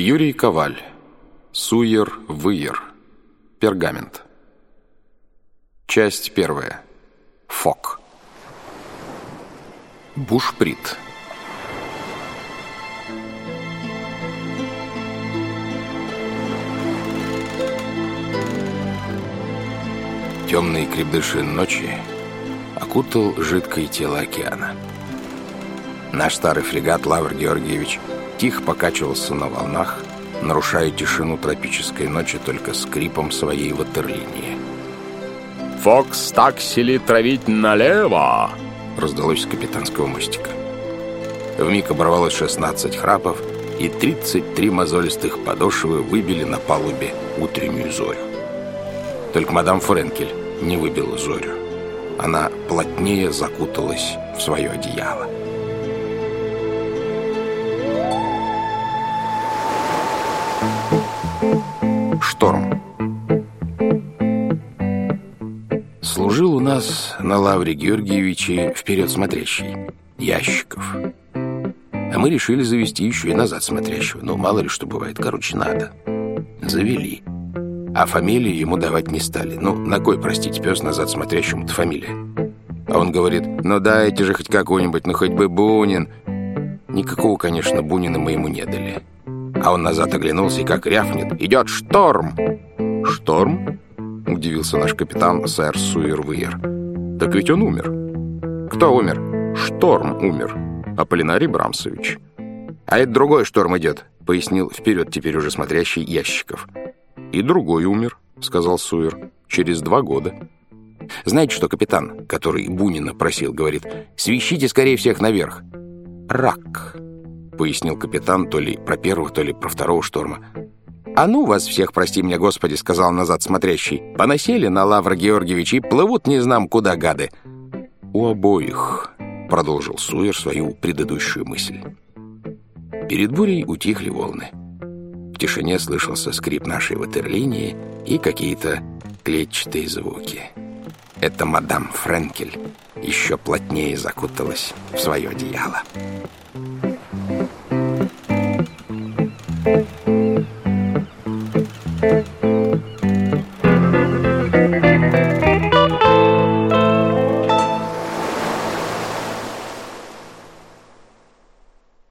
Юрий Коваль. Суер-выер. Пергамент. Часть первая. Фок. Бушприт. Темные крепдыши ночи окутал жидкое тело океана. Наш старый фрегат «Лавр Георгиевич» тихо покачивался на волнах, нарушая тишину тропической ночи только скрипом своей ватерлинии. «Фокс таксили травить налево!» раздалось с капитанского мостика. Вмиг оборвалось 16 храпов, и 33 мозолистых подошвы выбили на палубе утреннюю зорю. Только мадам Френкель не выбила зорю. Она плотнее закуталась в свое одеяло. Шторм. Служил у нас на Лавре Георгиевиче вперед смотрящий Ящиков. А мы решили завести еще и назад смотрящего. Ну, мало ли что бывает, короче, надо. Завели. А фамилии ему давать не стали. Ну, на кой, простите, пес назад смотрящему-то фамилия? А он говорит: ну дайте же хоть какой-нибудь, ну хоть бы Бунин. Никакого, конечно, Бунина мы ему не дали. А он назад оглянулся и как рявкнет: идет шторм! Шторм? Удивился наш капитан, сэр Суер-выер. Так ведь он умер. Кто умер? Шторм умер. Аполлинарий Брамсович. А это другой шторм идет, пояснил вперед теперь уже смотрящий Ящиков. И другой умер, сказал Суер, через 2 года. Знаете что, капитан, который Бунина просил, говорит: свищите скорее всех наверх. Рак, пояснил капитан то ли про первого, то ли про второго шторма. «А ну вас всех, прости меня, Господи», — сказал назад смотрящий. «Поносили на Лавр Георгиевич и плывут не знам куда гады». «У обоих», — продолжил Суер свою предыдущую мысль. Перед бурей утихли волны. В тишине слышался скрип нашей ватерлинии и какие-то клетчатые звуки. Это мадам Френкель еще плотнее закуталась в свое одеяло.